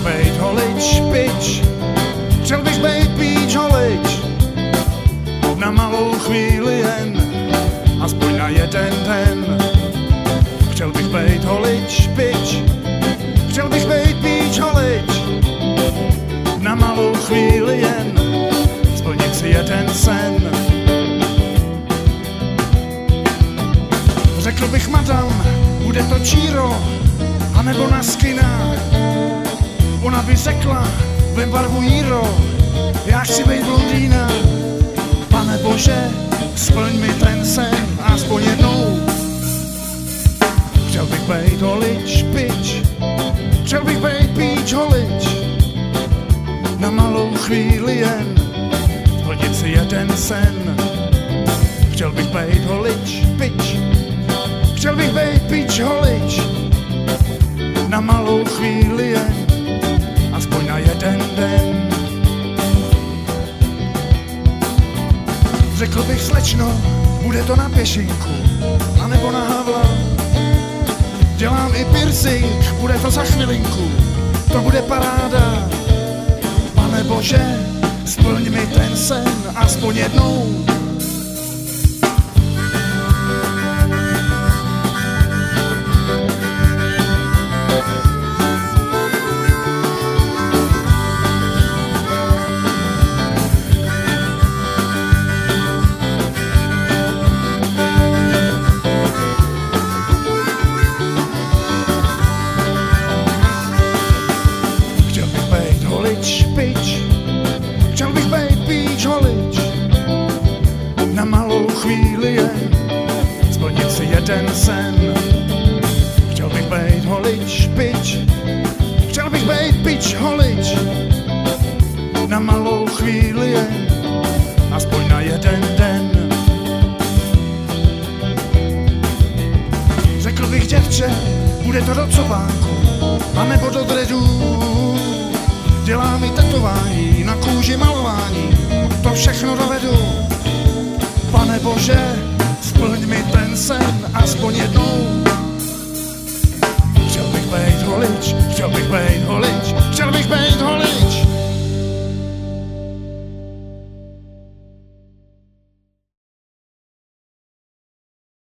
bejt holič, pič, chtěl bych bejt píč holič, na malou chvíli jen, aspoň na jeden den. Chtěl bych bejt holič, pič, chtěl bych bejt píč holič, na malou chvíli jen, splnit si jeden sen. Řekl bych madam, bude to číro, anebo na skina. Ona by řekla, vem barvu jíro, já chci bejt blondýna. Pane Bože, splň mi ten sen, aspoň jednou. Chtěl bych bejt holič, pič, chtěl bych bejt píč holič, na malou chvíli jen, splnit si jeden sen. Chtěl bych bejt holič, pič, chtěl bych bejt píč holič, na malou chvíli jen, aspoň na jeden den. Řekl bych slečno, bude to na pěšinku, anebo na Havla. Dělám i piercing, bude to za chvilinku, to bude paráda. Pane Bože, splň mi ten sen, aspoň jednou. Pič, chtěl bych bejt píč holič, na malou chvíli jen, splnit si jeden sen. Chtěl bych bejt holič, pič, chtěl bych bejt píč holič, na malou chvíli jen, aspoň na jeden den. Řekl bych děvče, bude to do copánku, anebo do dreadů. Dělá mi tetování, na kůži malování, to všechno dovedu. Pane Bože, splň mi ten sen, aspoň jednou. Chtěl bych bejt holič, chtěl bych bejt holič,